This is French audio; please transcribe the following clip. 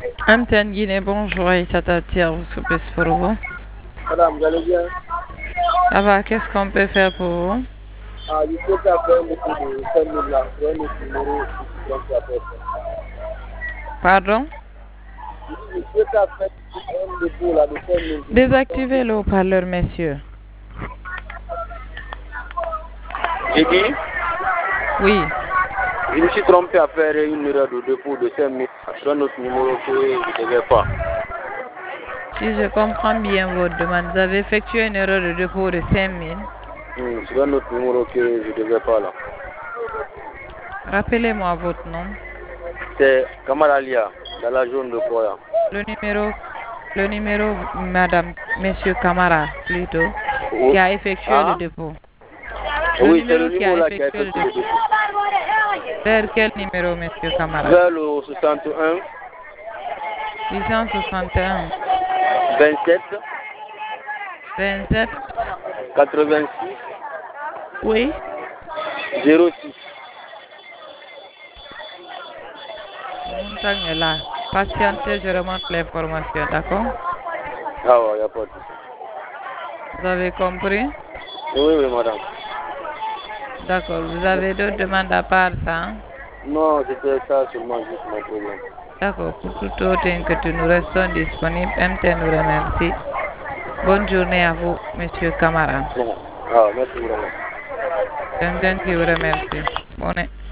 Amten Guinée, bonjour, et Tatatir, vous soupez pour vous. Madame, vous allez bien? Ça va, qu'est-ce qu'on peut faire pour vous? Je souhaite faire un dépôt de 5 000 là, sur un autre numéro qui trompe la personne. Pardon? Je souhaite faire un dépôt là de 5 000. Désactivez le haut-parleur, messieurs. J'ai dit, Oui, je me suis trompé à faire une erreur de dépôt de 5 000 sur un autre numéro que je ne devais pas. si je comprends bien votre demande, vous avez effectué une erreur de dépôt de 5 000. Sur un autre numéro que je ne devais pas là. Rappelez-moi votre nom. C'est Kamaralia, dans la zone de Koya. Le numéro, madame, monsieur Camara, plutôt, Oh. qui a effectué le Ah? dépôt. Le Oui, c'est numéro le qui a numéro là qui a effectué le effectué le dépôt. dépôt. Vers quel numéro, monsieur Camara? Vers le 61 661 27 27. 86 Oui. 06. Montagne est là. Patientez, je remonte l'information, d'accord? Ah ouais, il n'y a pas de souci. Vous avez compris? Oui, oui, madame. D'accord. Vous avez d'autres demandes à part ça, hein? Non, c'était ça seulement juste mon problème. D'accord. Pour toute autre inquiétude, nous restons disponibles. MT nous remercie. Bonne journée à vous, monsieur Camara. Bon. Ah, merci vraiment. MT qui vous remercie. Bonne